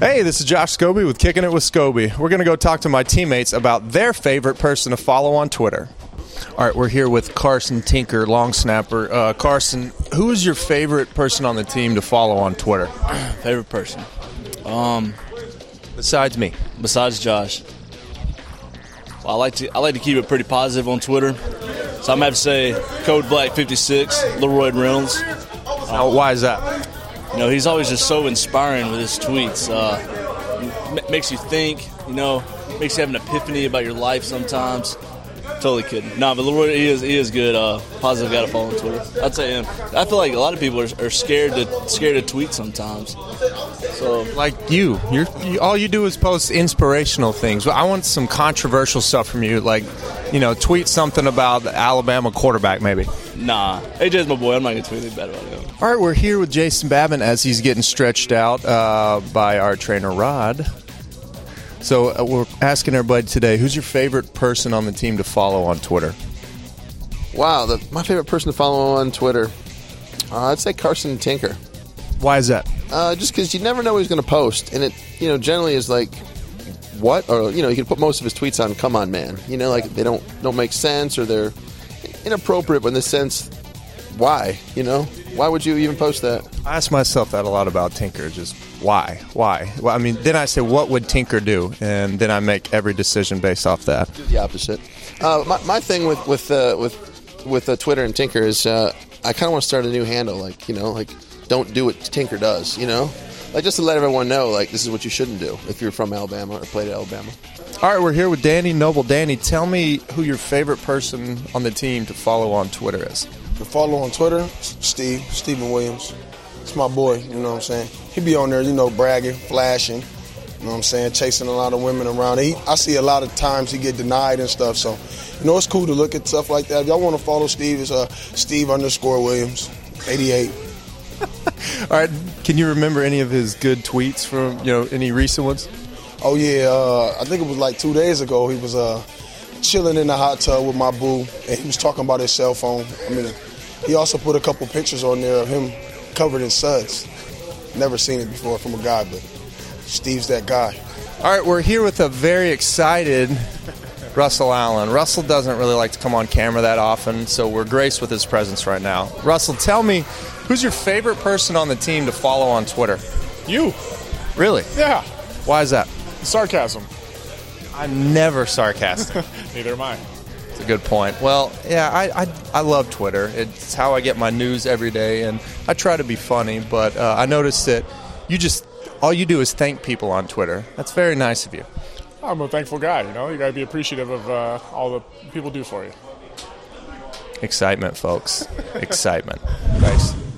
Hey, this is Josh Scobie with Kicking It with Scobie. We're going to go talk to my teammates about their favorite person to follow on Twitter. All right, we're here with Carson Tinker, long snapper. Carson, who is your favorite person on the team to follow on Twitter? Favorite person? Besides me. Besides Josh. Well, I like to keep it pretty positive on Twitter. So I'm going to have to say Code Black 56, Leroy Reynolds. Why is that? You know, he's always just so inspiring with his tweets. Makes you think, makes you have an epiphany about your life sometimes. Totally kidding. No, but Leroy, he is good. Positive guy to follow on Twitter. I'd say him. I feel like a lot of people are scared to tweet sometimes. So, like you all you do is post inspirational things. I want some controversial stuff from you, like, tweet something about the Alabama quarterback, maybe. Nah, AJ's my boy. I'm not gonna tweet anything bad about him. All right, we're here with Jason Babin as he's getting stretched out by our trainer Rod. So we're asking everybody today, who's your favorite person on the team to follow on Twitter? Wow, my favorite person to follow on Twitter, I'd say Carson Tinker. Why is that? Just because you never know what he's going to post, and it generally is like, what? Or he can put most of his tweets on "Come on, man." Like they don't make sense or they're inappropriate. But in this sense, why? Why would you even post that? I ask myself that a lot about Tinker. Just why? Well, I mean, then I say, what would Tinker do? And then I make every decision based off that. The opposite. My thing with Twitter and Tinker is I kind of want to start a new handle, like don't do what Tinker does, like just to let everyone know, like this is what you shouldn't do if you're from Alabama or played at Alabama. All right, we're here with Danny Noble. Danny, tell me who your favorite person on the team to follow on Twitter is. To follow on Twitter, Steven Williams. It's my boy, you know what I'm saying? He be on there, bragging, flashing, you know what I'm saying, chasing a lot of women around. I see a lot of times he get denied and stuff, so, it's cool to look at stuff like that. If y'all want to follow Steve, it's Steve_Williams, 88. All right, can you remember any of his good tweets from, any recent ones? Oh, yeah, I think it was like 2 days ago. He was chilling in the hot tub with my boo, and he was talking about his cell phone. I mean, he also put a couple pictures on there of him covered in suds. Never seen it before from a guy, but Steve's that guy. All right, we're here with a very excited Russell Allen. Russell doesn't really like to come on camera that often, so we're graced with his presence right now. Russell, tell me, who's your favorite person on the team to follow on Twitter? You. Really? Yeah. Why is that? Sarcasm. I'm never sarcastic. Neither am I. That's a good point. Well, yeah, I love Twitter. It's how I get my news every day, and I try to be funny, but I noticed that all you do is thank people on Twitter. That's very nice of you. I'm a thankful guy, you got to be appreciative of all the people do for you. Excitement, folks. Excitement. Thanks.